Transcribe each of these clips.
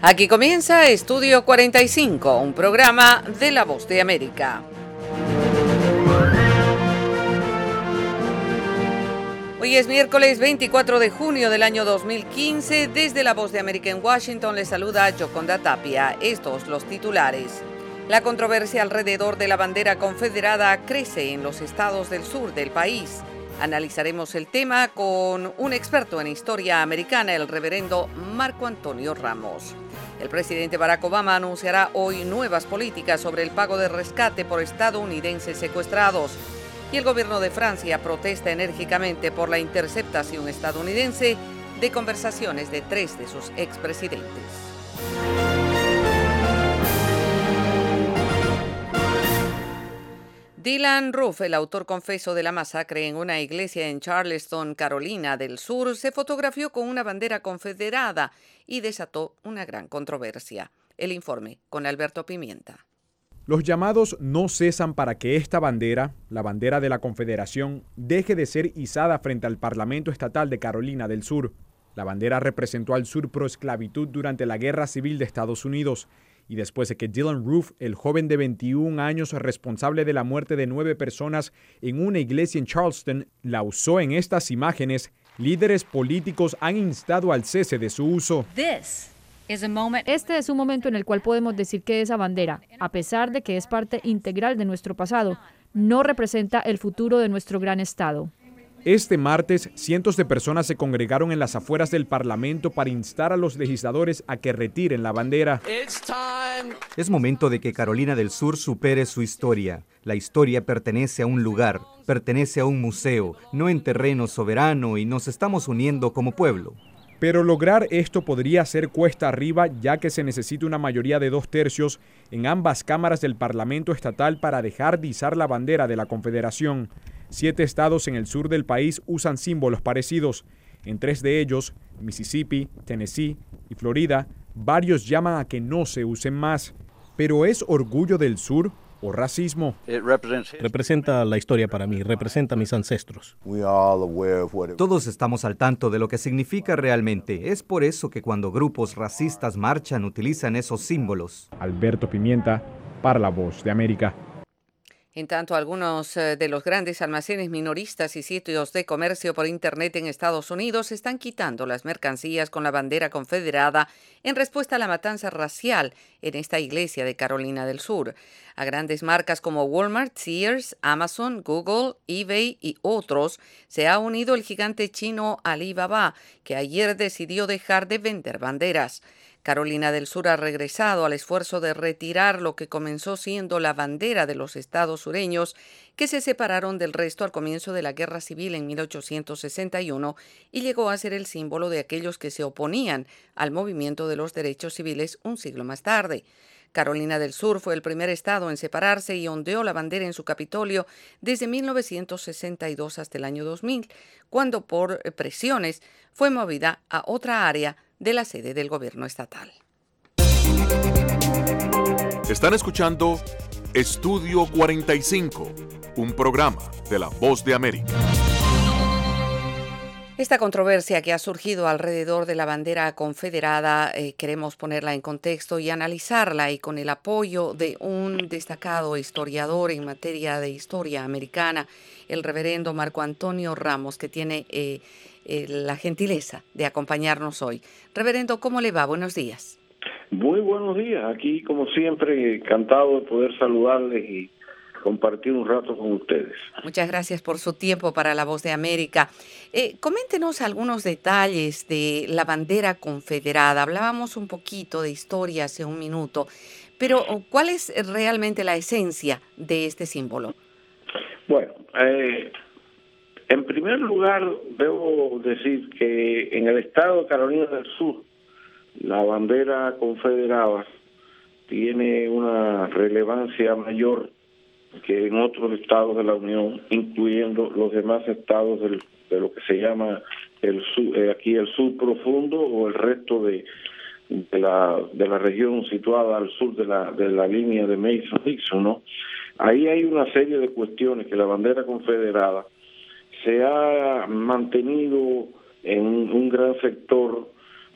Aquí comienza Estudio 45, un programa de La Voz de América. Hoy es miércoles 24 de junio del año 2015. Desde La Voz de América en Washington les saluda Yoconda Tapia. Estos los titulares. La controversia alrededor de la bandera confederada crece en los estados del sur del país. Analizaremos el tema con un experto en historia americana, el reverendo Marco Antonio Ramos. El presidente Barack Obama anunciará hoy nuevas políticas sobre el pago de rescate por estadounidenses secuestrados. Y el gobierno de Francia protesta enérgicamente por la interceptación estadounidense de conversaciones de 3 de sus expresidentes. Dylann Roof, el autor confeso de la masacre en una iglesia en Charleston, Carolina del Sur, se fotografió con una bandera confederada y desató una gran controversia. El informe con Alberto Pimienta. Los llamados no cesan para que esta bandera, la bandera de la Confederación, deje de ser izada frente al Parlamento Estatal de Carolina del Sur. La bandera representó al sur pro esclavitud durante la Guerra Civil de Estados Unidos y después de que Dylann Roof, el joven de 21 años responsable de la muerte de 9 personas en una iglesia en Charleston, la usó en estas imágenes, líderes políticos han instado al cese de su uso. Este es un momento en el cual podemos decir que esa bandera, a pesar de que es parte integral de nuestro pasado, no representa el futuro de nuestro gran estado. Este martes, cientos de personas se congregaron en las afueras del Parlamento para instar a los legisladores a que retiren la bandera. Es momento de que Carolina del Sur supere su historia. La historia pertenece a un lugar, pertenece a un museo, no en terreno soberano, y nos estamos uniendo como pueblo. Pero lograr esto podría ser cuesta arriba, ya que se necesita una mayoría de 2/3 en ambas cámaras del Parlamento Estatal para dejar de izar la bandera de la Confederación. 7 estados en el sur del país usan símbolos parecidos. En 3 de ellos, Mississippi, Tennessee y Florida, varios llaman a que no se usen más. ¿Pero es orgullo del sur o racismo? Representa la historia para mí, representa a mis ancestros. Todos estamos al tanto de lo que significa realmente. Es por eso que cuando grupos racistas marchan, utilizan esos símbolos. Alberto Pimienta, para La Voz de América. En tanto, algunos de los grandes almacenes minoristas y sitios de comercio por Internet en Estados Unidos están quitando las mercancías con la bandera confederada en respuesta a la matanza racial en esta iglesia de Carolina del Sur. A grandes marcas como Walmart, Sears, Amazon, Google, eBay y otros se ha unido el gigante chino Alibaba, que ayer decidió dejar de vender banderas. Carolina del Sur ha regresado al esfuerzo de retirar lo que comenzó siendo la bandera de los estados sureños que se separaron del resto al comienzo de la Guerra Civil en 1861 y llegó a ser el símbolo de aquellos que se oponían al movimiento de los derechos civiles un siglo más tarde. Carolina del Sur fue el primer estado en separarse y ondeó la bandera en su Capitolio desde 1962 hasta el año 2000, cuando por presiones fue movida a otra área de la sede del gobierno estatal. Están escuchando Estudio 45, un programa de La Voz de América. Esta controversia que ha surgido alrededor de la bandera confederada, queremos ponerla en contexto y analizarla, y con el apoyo de un destacado historiador en materia de historia americana, el reverendo Marco Antonio Ramos, que tiene la gentileza de acompañarnos hoy. Reverendo, ¿cómo le va? Buenos días. Muy buenos días. Aquí, como siempre, encantado de poder saludarles y compartir un rato con ustedes. Muchas gracias por su tiempo para La Voz de América. Coméntenos algunos detalles de la bandera confederada. Hablábamos un poquito de historia hace un minuto, pero ¿cuál es realmente la esencia de este símbolo? Bueno, en primer lugar, debo decir que en el estado de Carolina del Sur, la bandera confederada tiene una relevancia mayor que en otros estados de la Unión, incluyendo los demás estados de lo que se llama el sur, aquí el sur profundo, o el resto de la región situada al sur de la línea de Mason-Dixon, ¿no? Ahí hay una serie de cuestiones que la bandera confederada se ha mantenido en un gran sector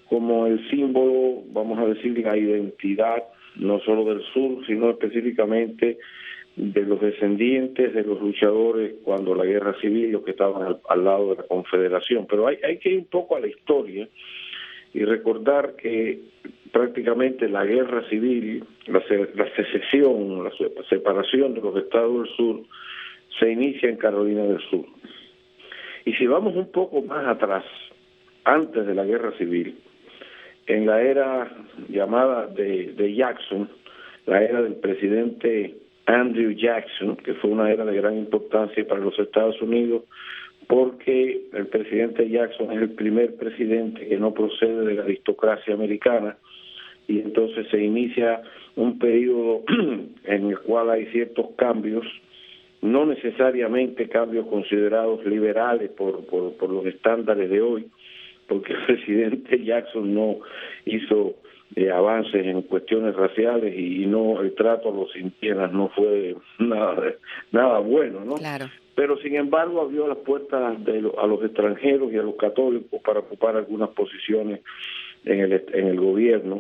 como el símbolo, vamos a decir, la identidad, no solo del sur, sino específicamente de los descendientes de los luchadores cuando la guerra civil, los que estaban al lado de la Confederación. Pero hay que ir un poco a la historia y recordar que prácticamente la guerra civil, la secesión, la separación de los estados del sur, se inicia en Carolina del Sur. Y si vamos un poco más atrás, antes de la guerra civil, en la era llamada de Jackson, la era del presidente Andrew Jackson, que fue una era de gran importancia para los Estados Unidos, porque el presidente Jackson es el primer presidente que no procede de la aristocracia americana, y entonces se inicia un periodo en el cual hay ciertos cambios, no necesariamente cambios considerados liberales por los estándares de hoy, porque el presidente Jackson no hizo avances en cuestiones raciales y no el trato a los indígenas no fue nada bueno, ¿no? Claro. Pero sin embargo abrió las puertas a los extranjeros y a los católicos para ocupar algunas posiciones en el gobierno.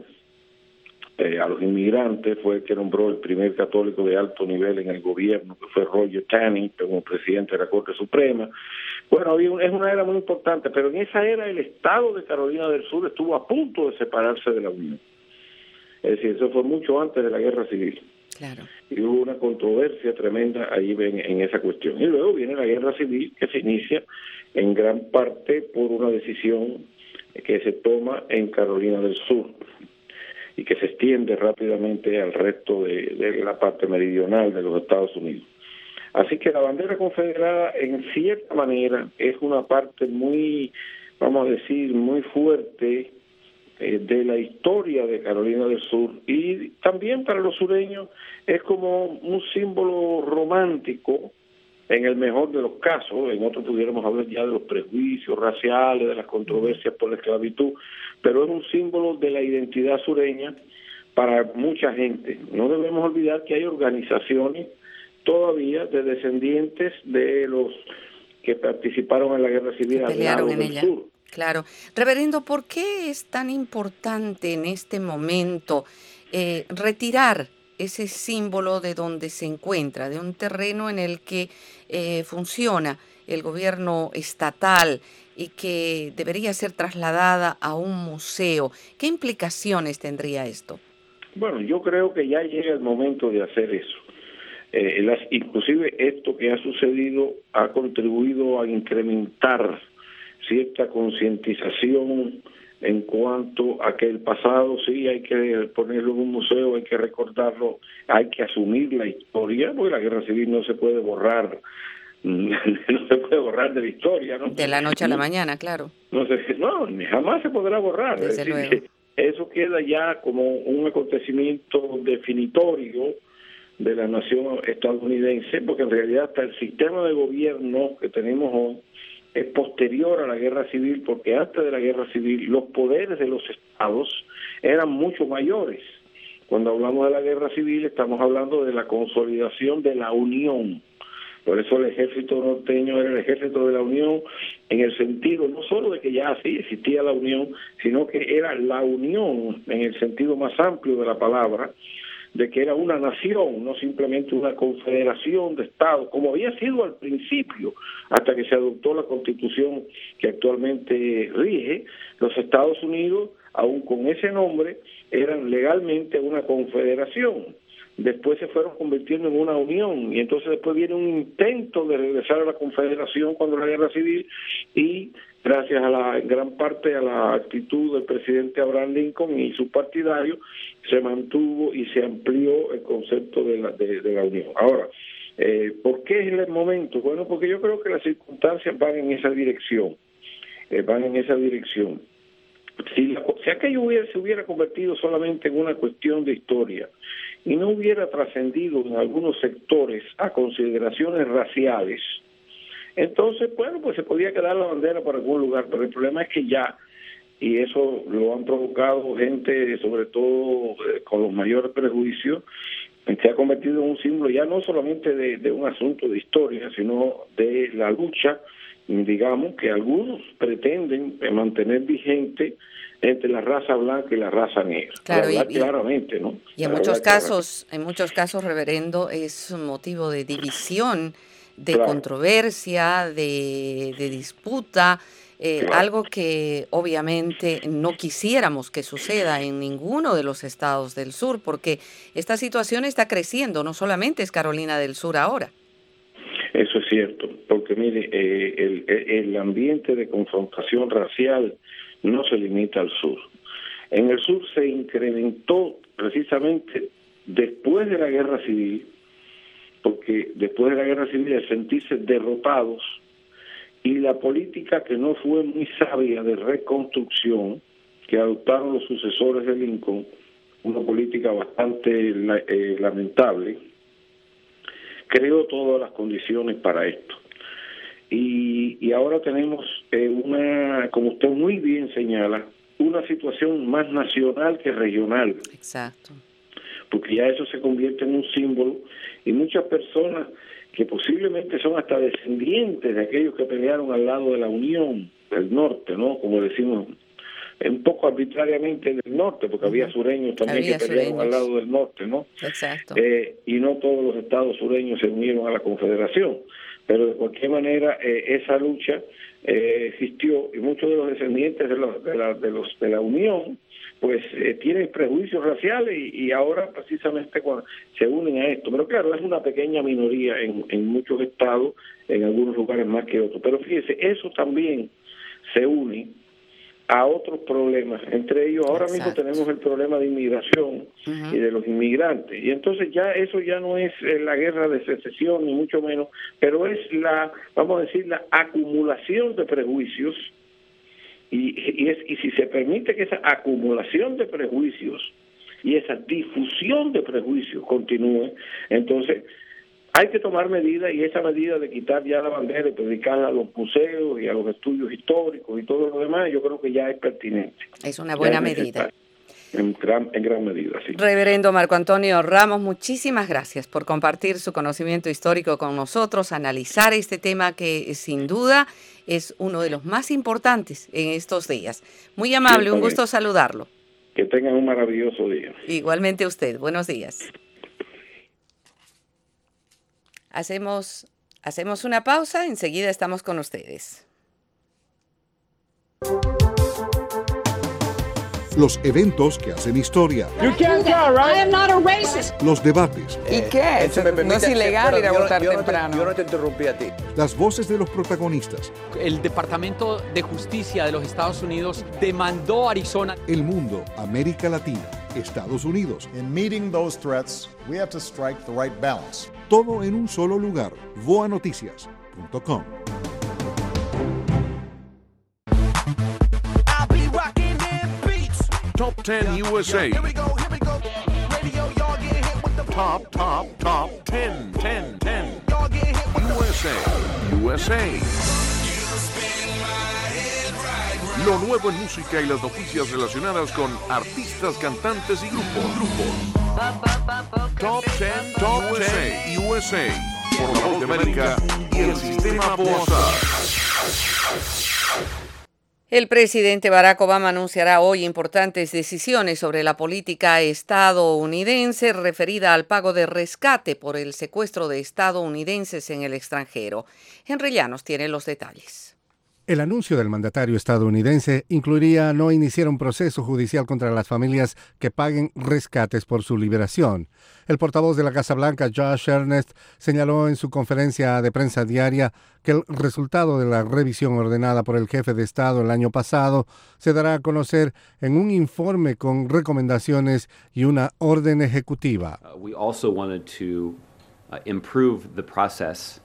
A los inmigrantes fue el que nombró el primer católico de alto nivel en el gobierno, que fue Roger Taney, como presidente de la Corte Suprema. Bueno, es una era muy importante, pero en esa era el estado de Carolina del Sur estuvo a punto de separarse de la Unión. Es decir, eso fue mucho antes de la Guerra Civil. Claro. Y hubo una controversia tremenda ahí en esa cuestión. Y luego viene la Guerra Civil, que se inicia en gran parte por una decisión que se toma en Carolina del Sur y que se extiende rápidamente al resto de la parte meridional de los Estados Unidos. Así que la bandera confederada, en cierta manera, es una parte muy, vamos a decir, muy fuerte de la historia de Carolina del Sur, y también para los sureños es como un símbolo romántico, en el mejor de los casos. En otros pudiéramos hablar ya de los prejuicios raciales, de las controversias por la esclavitud, pero es un símbolo de la identidad sureña para mucha gente. No debemos olvidar que hay organizaciones todavía de descendientes de los que participaron en la guerra civil al lado del sur. Claro. Reverendo, ¿por qué es tan importante en este momento retirar ese símbolo de donde se encuentra, de un terreno en el que funciona el gobierno estatal y que debería ser trasladada a un museo? ¿Qué implicaciones tendría esto? Bueno, yo creo que ya llega el momento de hacer eso. Inclusive esto que ha sucedido ha contribuido a incrementar cierta concientización en cuanto a que el pasado sí hay que ponerlo en un museo, hay que recordarlo, hay que asumir la historia, porque la guerra civil no se puede borrar, no se puede borrar de la historia, ¿no? De la noche a la mañana, claro. No, jamás se podrá borrar. Desde luego. Eso queda ya como un acontecimiento definitorio de la nación estadounidense, porque en realidad hasta el sistema de gobierno que tenemos hoy es posterior a la guerra civil, porque antes de la guerra civil los poderes de los estados eran mucho mayores. Cuando hablamos de la guerra civil estamos hablando de la consolidación de la Unión. Por eso el ejército norteño era el ejército de la Unión, en el sentido no solo de que ya sí existía la Unión, sino que era la Unión en el sentido más amplio de la palabra, de que era una nación, no simplemente una confederación de estados, como había sido al principio, hasta que se adoptó la Constitución que actualmente rige. Los Estados Unidos, aún con ese nombre, eran legalmente una confederación. Después se fueron convirtiendo en una unión, y entonces después viene un intento de regresar a la confederación cuando la guerra civil, y gracias a gran parte a la actitud del presidente Abraham Lincoln y sus partidarios, se mantuvo y se amplió el concepto de la unión. Ahora, ¿por qué es el momento? Bueno, porque yo creo que las circunstancias van en esa dirección, Si aquello se hubiera convertido solamente en una cuestión de historia y no hubiera trascendido en algunos sectores a consideraciones raciales, entonces, bueno, pues se podía quedar la bandera por algún lugar, pero el problema es que ya, y eso lo han provocado gente, sobre todo con los mayores prejuicios, se ha convertido en un símbolo ya no solamente de un asunto de historia, sino de la lucha digamos, que algunos pretenden mantener vigente entre la raza blanca y la raza negra. Claro, claramente, ¿no? Y en muchos casos, reverendo, es un motivo de división, de controversia, de disputa, algo que obviamente no quisiéramos que suceda en ninguno de los estados del sur, porque esta situación está creciendo, no solamente es Carolina del Sur ahora. Eso es cierto, porque mire, el ambiente de confrontación racial no se limita al sur. En el sur se incrementó precisamente después de la guerra civil, porque después de la guerra civil el sentirse derrotados y la política que no fue muy sabia de reconstrucción que adoptaron los sucesores de Lincoln, una política bastante lamentable, creó todas las condiciones para esto. Y ahora tenemos como usted muy bien señala, una situación más nacional que regional. Exacto. Porque ya eso se convierte en un símbolo y muchas personas que posiblemente son hasta descendientes de aquellos que pelearon al lado de la Unión del Norte, ¿no? Como decimos, un poco arbitrariamente del norte, porque había sureños también que pelearon al lado del norte, ¿no? Exacto. Y no todos los estados sureños se unieron a la Confederación, pero de cualquier manera esa lucha existió y muchos de los descendientes de la Unión pues tienen prejuicios raciales y ahora precisamente cuando se unen a esto. Pero claro, es una pequeña minoría en muchos estados, en algunos lugares más que otros. Pero fíjese, eso también se une a otros problemas. Entre ellos, ahora mismo tenemos el problema de inmigración y de los inmigrantes. Y entonces ya eso ya no es la guerra de secesión, ni mucho menos, pero es vamos a decir, la acumulación de prejuicios. Y si se permite que esa acumulación de prejuicios y esa difusión de prejuicios continúe, entonces hay que tomar medidas, y esa medida de quitar ya la bandera y dedicarla a los museos y a los estudios históricos y todo lo demás, yo creo que ya es pertinente. Es una buena medida. En gran medida, sí. Reverendo Marco Antonio Ramos, muchísimas gracias por compartir su conocimiento histórico con nosotros, analizar este tema que sin duda es uno de los más importantes en estos días. Muy amable, un gusto saludarlo. Que tengan un maravilloso día. Igualmente usted, buenos días. Hacemos una pausa, enseguida estamos con ustedes. Los eventos que hacen historia. Los debates. ¿Y qué? No es ilegal ir a votar temprano. Yo no te interrumpí a ti. Las voces de los protagonistas. El Departamento de Justicia de los Estados Unidos demandó a Arizona. El mundo, América Latina, Estados Unidos. In meeting those threats, we have to strike the right balance. Todo en un solo lugar. voanoticias.com. Top 10 USA. Here we go. Radio, y'all get hit with the top 10. Y'all get hit with USA. Lo nuevo en música y las noticias relacionadas con artistas, cantantes y grupos. Top 10 USA. Por la Voz de América y el Sistema BOASA. El presidente Barack Obama anunciará hoy importantes decisiones sobre la política estadounidense referida al pago de rescate por el secuestro de estadounidenses en el extranjero. Henry Llanos tiene los detalles. El anuncio del mandatario estadounidense incluiría no iniciar un proceso judicial contra las familias que paguen rescates por su liberación. El portavoz de la Casa Blanca, Josh Earnest, señaló en su conferencia de prensa diaria que el resultado de la revisión ordenada por el jefe de Estado el año pasado se dará a conocer en un informe con recomendaciones y una orden ejecutiva. We also wanted to improve the process.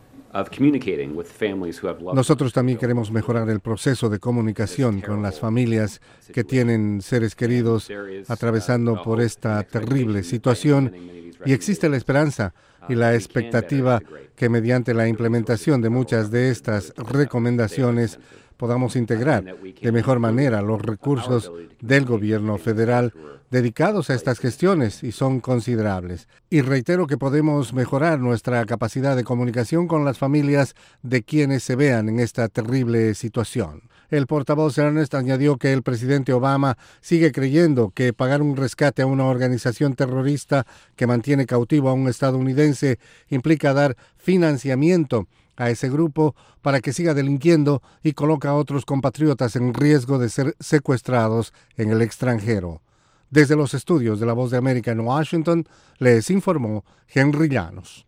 Nosotros también queremos mejorar el proceso de comunicación con las familias que tienen seres queridos atravesando por esta terrible situación, y existe la esperanza y la expectativa que mediante la implementación de muchas de estas recomendaciones podamos integrar de mejor manera los recursos del gobierno federal dedicados a estas gestiones, y son considerables. Y reitero que podemos mejorar nuestra capacidad de comunicación con las familias de quienes se vean en esta terrible situación. El portavoz Ernest añadió que el presidente Obama sigue creyendo que pagar un rescate a una organización terrorista que mantiene cautivo a un estadounidense implica dar financiamiento a ese grupo para que siga delinquiendo y coloca a otros compatriotas en riesgo de ser secuestrados en el extranjero. Desde los estudios de La Voz de América en Washington, les informó Henry Llanos.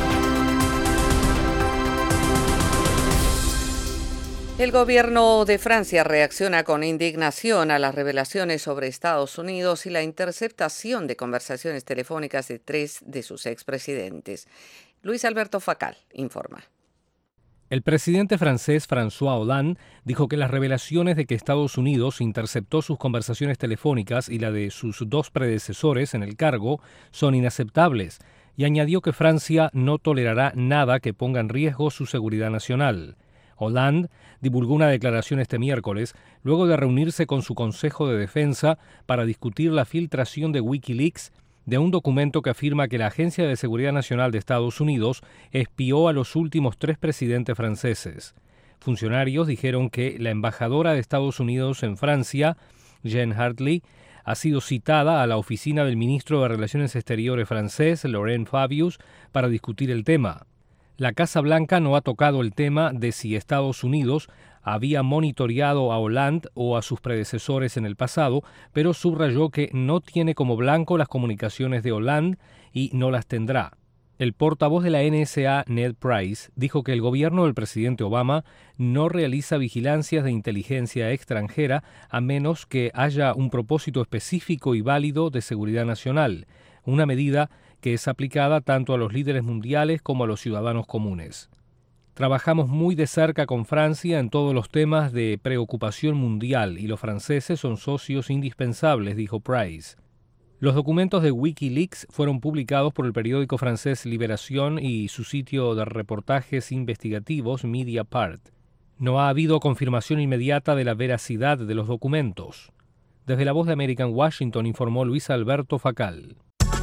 El gobierno de Francia reacciona con indignación a las revelaciones sobre Estados Unidos y la interceptación de conversaciones telefónicas de 3 de sus expresidentes. Luis Alberto Facal informa. El presidente francés François Hollande dijo que las revelaciones de que Estados Unidos interceptó sus conversaciones telefónicas y la de sus 2 predecesores en el cargo son inaceptables, y añadió que Francia no tolerará nada que ponga en riesgo su seguridad nacional. Hollande divulgó una declaración este miércoles luego de reunirse con su Consejo de Defensa para discutir la filtración de Wikileaks de un documento que afirma que la Agencia de Seguridad Nacional de Estados Unidos espió a los últimos 3 presidentes franceses. Funcionarios dijeron que la embajadora de Estados Unidos en Francia, Jeanne Hartley, ha sido citada a la oficina del ministro de Relaciones Exteriores francés, Laurent Fabius, para discutir el tema. La Casa Blanca no ha tocado el tema de si Estados Unidos había monitoreado a Hollande o a sus predecesores en el pasado, pero subrayó que no tiene como blanco las comunicaciones de Hollande y no las tendrá. El portavoz de la NSA, Ned Price, dijo que el gobierno del presidente Obama no realiza vigilancias de inteligencia extranjera a menos que haya un propósito específico y válido de seguridad nacional, una medida que es aplicada tanto a los líderes mundiales como a los ciudadanos comunes. Trabajamos muy de cerca con Francia en todos los temas de preocupación mundial y los franceses son socios indispensables, dijo Price. Los documentos de Wikileaks fueron publicados por el periódico francés Libération y su sitio de reportajes investigativos Mediapart. No ha habido confirmación inmediata de la veracidad de los documentos. Desde La Voz de América en Washington informó Luis Alberto Facal.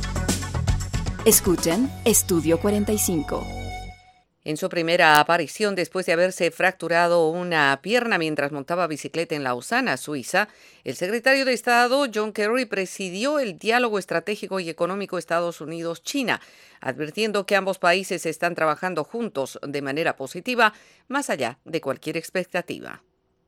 Escuchen Estudio 45. En su primera aparición después de haberse fracturado una pierna mientras montaba bicicleta en Lausana, Suiza, el secretario de Estado John Kerry presidió el diálogo estratégico y económico Estados Unidos-China, advirtiendo que ambos países están trabajando juntos de manera positiva, más allá de cualquier expectativa.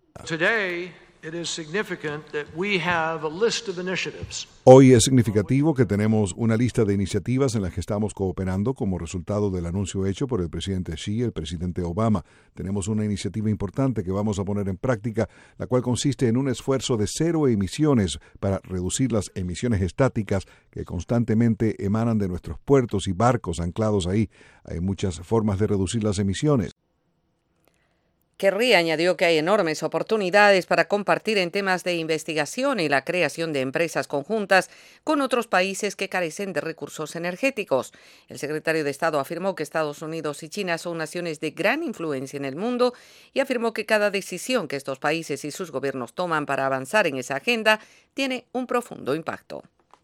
Hoy es significativo que tenemos una lista de iniciativas en las que estamos cooperando como resultado del anuncio hecho por el presidente Xi y el presidente Obama. Tenemos una iniciativa importante que vamos a poner en práctica, la cual consiste en un esfuerzo de 0 emisiones para reducir las emisiones estáticas que constantemente emanan de nuestros puertos y barcos anclados ahí. Hay muchas formas de reducir las emisiones. Kerry añadió que hay enormes oportunidades para compartir en temas de investigación y la creación de empresas conjuntas con otros países que carecen de recursos energéticos. El secretario de Estado afirmó que Estados Unidos y China son naciones de gran influencia en el mundo y afirmó que cada decisión que estos países y sus gobiernos toman para avanzar en esa agenda tiene un profundo impacto.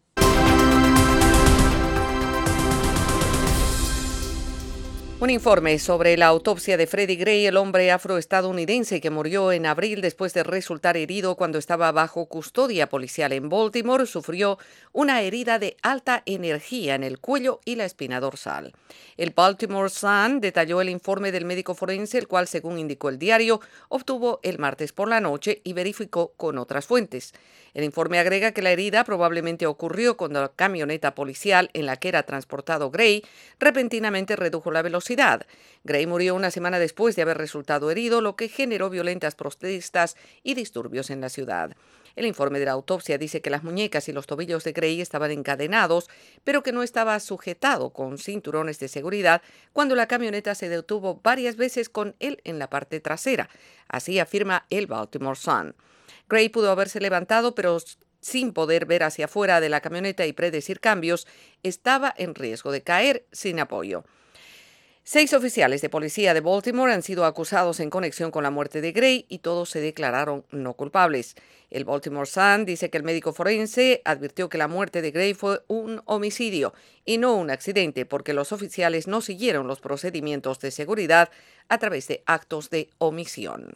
Un informe sobre la autopsia de Freddie Gray, el hombre afroestadounidense que murió en abril después de resultar herido cuando estaba bajo custodia policial en Baltimore, sufrió una herida de alta energía en el cuello y la espina dorsal. El Baltimore Sun detalló el informe del médico forense, el cual, según indicó el diario, obtuvo el martes por la noche y verificó con otras fuentes. El informe agrega que la herida probablemente ocurrió cuando la camioneta policial en la que era transportado Gray repentinamente redujo la velocidad. Gray murió una semana después de haber resultado herido, lo que generó violentas protestas y disturbios en la ciudad. El informe de la autopsia dice que las muñecas y los tobillos de Gray estaban encadenados, pero que no estaba sujetado con cinturones de seguridad cuando la camioneta se detuvo varias veces con él en la parte trasera. Así afirma el Baltimore Sun. Gray pudo haberse levantado, pero sin poder ver hacia afuera de la camioneta y predecir cambios, estaba en riesgo de caer sin apoyo. 6 oficiales de policía de Baltimore han sido acusados en conexión con la muerte de Gray y todos se declararon no culpables. El Baltimore Sun dice que el médico forense advirtió que la muerte de Gray fue un homicidio y no un accidente porque los oficiales no siguieron los procedimientos de seguridad a través de actos de omisión.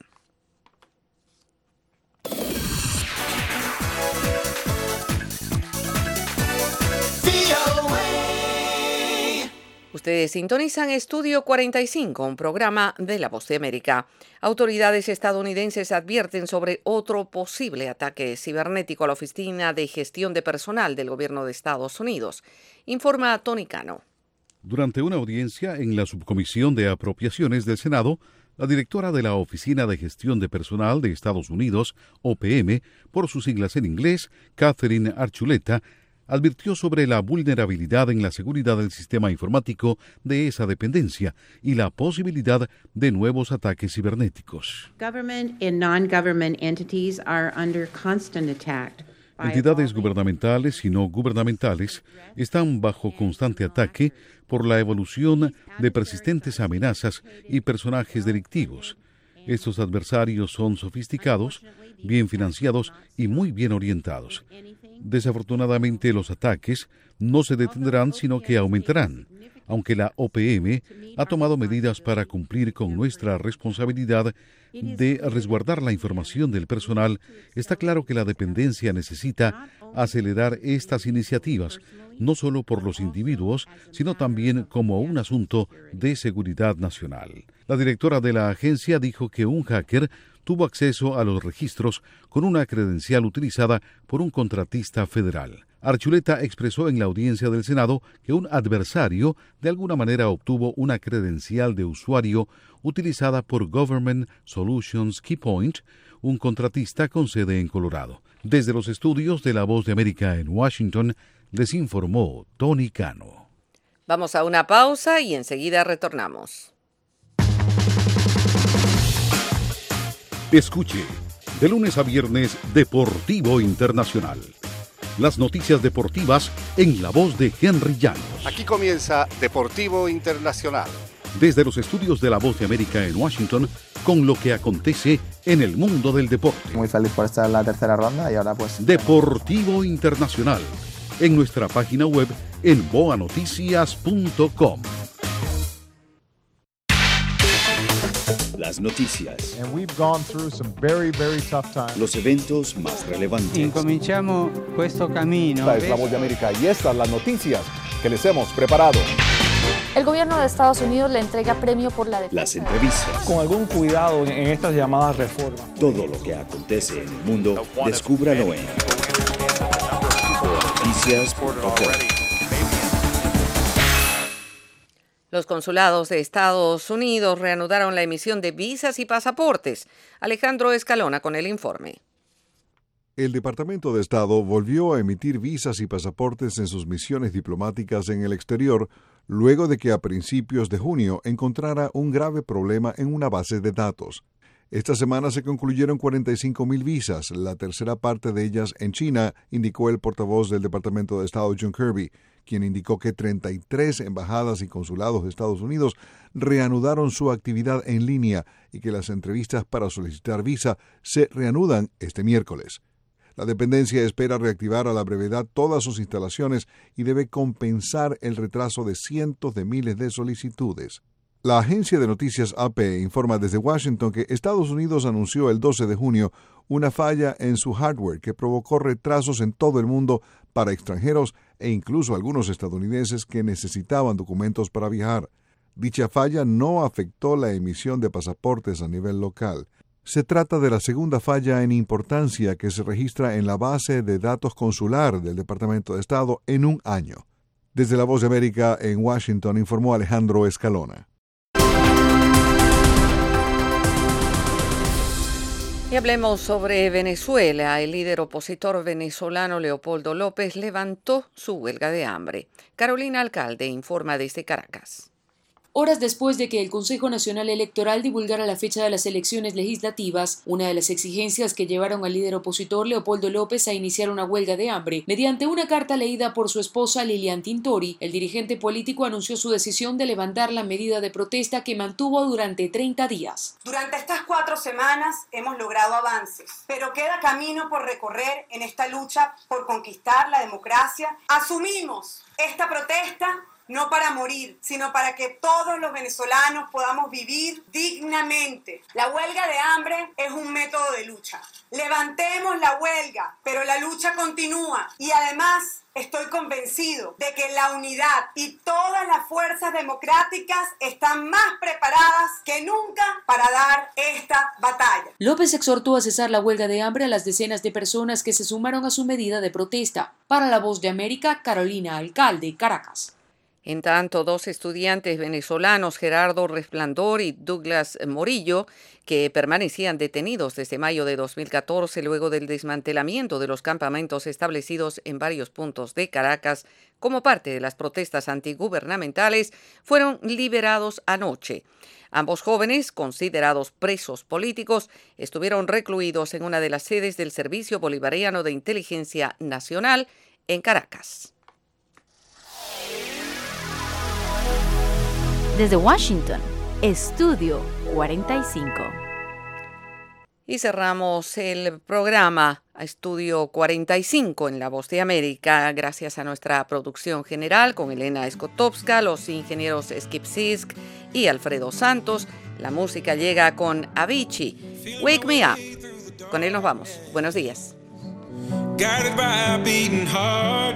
Ustedes sintonizan Estudio 45, un programa de La Voz de América. Autoridades estadounidenses advierten sobre otro posible ataque cibernético a la Oficina de Gestión de Personal del Gobierno de Estados Unidos. Informa Tony Cano. Durante una audiencia en la Subcomisión de Apropiaciones del Senado, la directora de la Oficina de Gestión de Personal de Estados Unidos, OPM, por sus siglas en inglés, Catherine Archuleta, advirtió sobre la vulnerabilidad en la seguridad del sistema informático de esa dependencia y la posibilidad de nuevos ataques cibernéticos. Entidades gubernamentales y no gubernamentales están bajo constante ataque por la evolución de persistentes amenazas y personajes delictivos. Estos adversarios son sofisticados, bien financiados y muy bien orientados. Desafortunadamente, los ataques no se detendrán, sino que aumentarán. Aunque la OPM ha tomado medidas para cumplir con nuestra responsabilidad de resguardar la información del personal, está claro que la dependencia necesita acelerar estas iniciativas, no solo por los individuos, sino también como un asunto de seguridad nacional. La directora de la agencia dijo que un hacker tuvo acceso a los registros con una credencial utilizada por un contratista federal. Archuleta expresó en la audiencia del Senado que un adversario de alguna manera obtuvo una credencial de usuario utilizada por Government Solutions Keypoint, un contratista con sede en Colorado. Desde los estudios de La Voz de América en Washington, les informó Tony Cano. Vamos a una pausa y enseguida retornamos. Escuche, de lunes a viernes, Deportivo Internacional. Las noticias deportivas en la voz de Henry Llanos. Aquí comienza Deportivo Internacional. Desde los estudios de La Voz de América en Washington, con lo que acontece en el mundo del deporte. Muy feliz por estar en la tercera ronda y ahora pues... Deportivo Internacional, en nuestra página web en boanoticias.com. Las noticias. And we've gone through some very, very tough times. Los eventos más relevantes. Incominciamo questo cammino. Esta es La Voz de América y estas las noticias que les hemos preparado. El gobierno de Estados Unidos le entrega premio por la defensa. Las entrevistas. Con algún cuidado en estas llamadas reformas. Todo lo que acontece en el mundo, descúbralo en boanoticias.com. Los consulados de Estados Unidos reanudaron la emisión de visas y pasaportes. Alejandro Escalona con el informe. El Departamento de Estado volvió a emitir visas y pasaportes en sus misiones diplomáticas en el exterior, luego de que a principios de junio encontrara un grave problema en una base de datos. Esta semana se concluyeron 45,000 visas, la tercera parte de ellas en China, indicó el portavoz del Departamento de Estado John Kirby, quien indicó que 33 embajadas y consulados de Estados Unidos reanudaron su actividad en línea y que las entrevistas para solicitar visa se reanudan este miércoles. La dependencia espera reactivar a la brevedad todas sus instalaciones y debe compensar el retraso de cientos de miles de solicitudes. La agencia de noticias AP informa desde Washington que Estados Unidos anunció el 12 de junio una falla en su hardware que provocó retrasos en todo el mundo para extranjeros e incluso algunos estadounidenses que necesitaban documentos para viajar. Dicha falla no afectó la emisión de pasaportes a nivel local. Se trata de la segunda falla en importancia que se registra en la base de datos consular del Departamento de Estado en un año. Desde La Voz de América en Washington informó Alejandro Escalona. Y hablemos sobre Venezuela. El líder opositor venezolano Leopoldo López levantó su huelga de hambre. Carolina Alcalde informa desde Caracas. horas después de que el Consejo Nacional Electoral divulgara la fecha de las elecciones legislativas, una de las exigencias que llevaron al líder opositor Leopoldo López a iniciar una huelga de hambre. Mediante una carta leída por su esposa Lilian Tintori, el dirigente político anunció su decisión de levantar la medida de protesta que mantuvo durante 30 días. Durante estas 4 semanas hemos logrado avances, pero queda camino por recorrer en esta lucha por conquistar la democracia. Asumimos esta protesta no para morir, sino para que todos los venezolanos podamos vivir dignamente. La huelga de hambre es un método de lucha. Levantemos la huelga, pero la lucha continúa y además estoy convencido de que la unidad y todas las fuerzas democráticas están más preparadas que nunca para dar esta batalla. López exhortó a cesar la huelga de hambre a las decenas de personas que se sumaron a su medida de protesta. Para La Voz de América, Carolina Alcalde, Caracas. En tanto, 2 estudiantes venezolanos, Gerardo Resplandor y Douglas Morillo, que permanecían detenidos desde mayo de 2014 luego del desmantelamiento de los campamentos establecidos en varios puntos de Caracas como parte de las protestas antigubernamentales, fueron liberados anoche. Ambos jóvenes, considerados presos políticos, estuvieron recluidos en una de las sedes del Servicio Bolivariano de Inteligencia Nacional en Caracas. Desde Washington, Estudio 45. Y cerramos el programa Estudio 45 en La Voz de América, gracias a nuestra producción general con Elena Skotowska, los ingenieros Skip Sisk y Alfredo Santos. La música llega con Avicii, Wake Me Up. Con él nos vamos. Buenos días. Guided by a beating heart,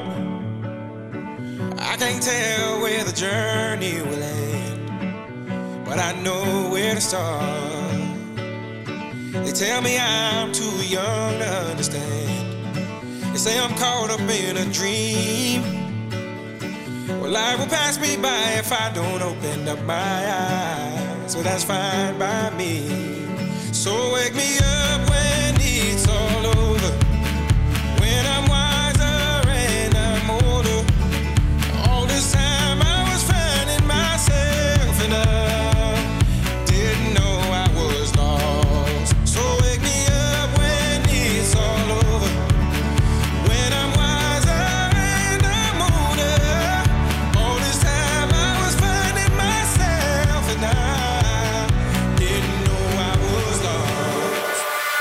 I can't tell where the journey will end, but I know where to start. They tell me I'm too young to understand. They say I'm caught up in a dream. Well, life will pass me by if I don't open up my eyes. So that's fine by me. So wake me up when it's all over, when I'm wiser and I'm older. All this time I was finding myself and I didn't know I was lost. So wake me up when it's all over, when I'm wiser and I'm older. All this time I was finding myself and I didn't know I was lost.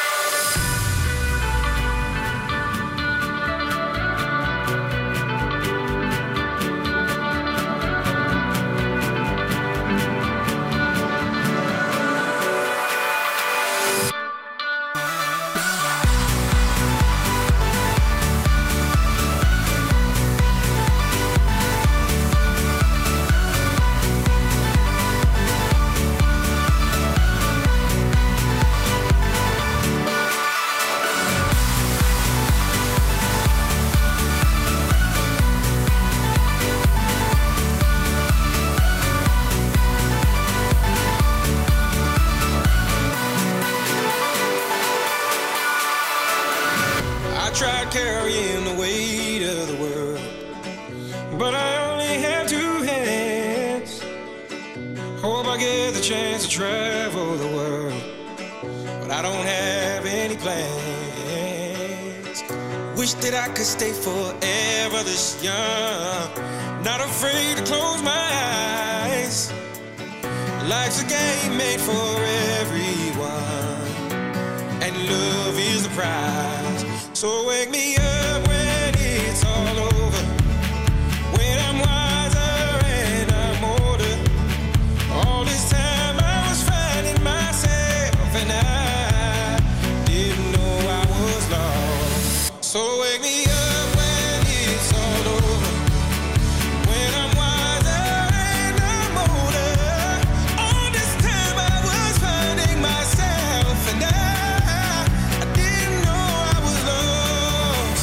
I tried carrying the weight of the world, but I only have 2 hands. Hope I get the chance to travel the world, but I don't have any plans. Wish that I could stay forever this young, not afraid to close my eyes. Life's a game made for everyone, and love is the prize. So wake me up when it's all over, when I'm wiser and I'm older. All this time I was finding myself and I didn't know I was lost. So wake me up when it's all over, when I'm wiser and I'm older. All this time I was finding myself and I didn't know I was lost.